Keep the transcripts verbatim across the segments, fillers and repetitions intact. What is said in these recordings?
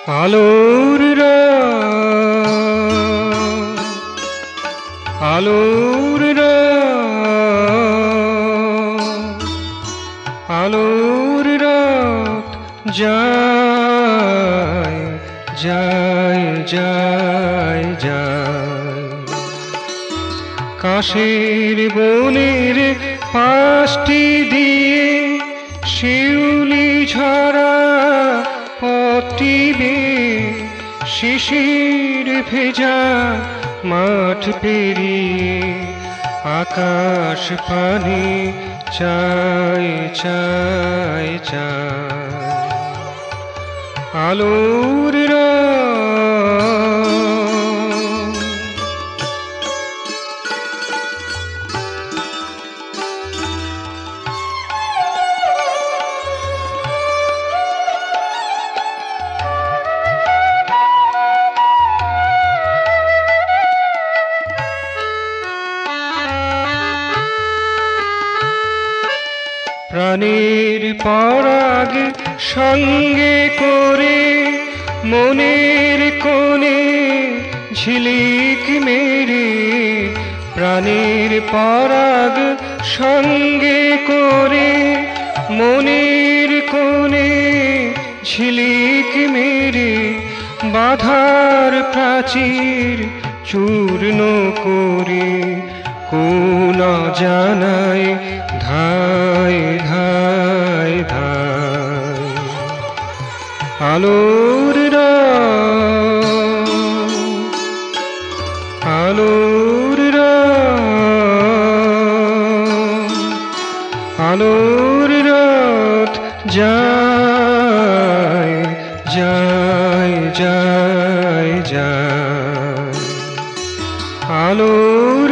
আলোর রাত, আলোর রাত, আলোর রাত যায় যায় যায় যায়। কাশের বনের পাশটি দিয়ে শিউলি ঝরা পথটি বেয়ে শিশির ভেজা মাঠ পেরিয়ে আকাশ পানে চায় চায় চায়। আলোর রাত, প্রাণের পরাগ সঙ্গে করে মনের কোণে ঝিলিক মেরে, প্রাণের পরাগ সঙ্গে করে মনের কোণে ঝিলিক মেরে বাধার প্রাচীর চূর্ণ করে কোন জানায় ধায় ধায় ধায়। আলোর রাত, আলোর রাত, আলোর রাত যায় যায় যায় যায়। আলোর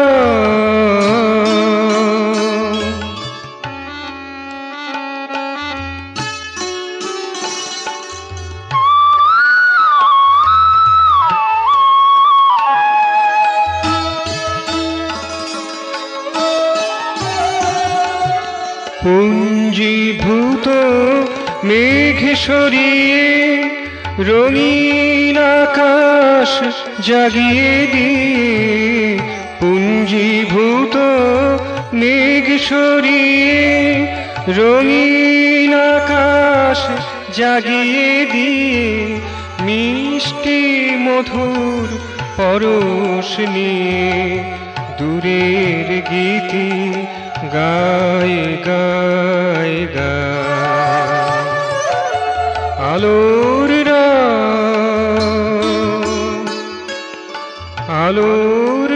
পুঞ্জীভূত মেঘ সরিয়ে রঙিন আকাশ জাগিয়ে দিয়ে, পুঞ্জীভূত মেঘ সরিয়ে রঙিন আকাশ জাগিয়ে দিয়ে মিষ্টি মধুর পরশ নিয়ে দূরের গীতি গায় গায় গায়। আলোর রাত, আলোর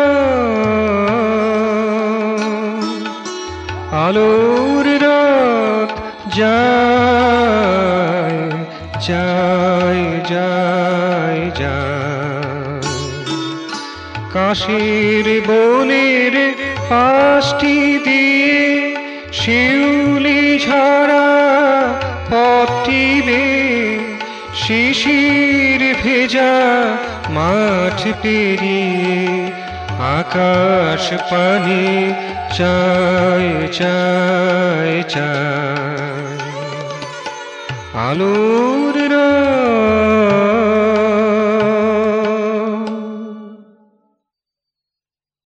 রাত, আলোর রাত যায় যায় যায় যায়। কাশের বনের পাশটি দিয়ে শিউলি ঝরা পথটি বেয়ে শিশির ভেজা মাঠ পেরিয়ে আকাশ পানে চায় চায় চায়। আলোর রাত।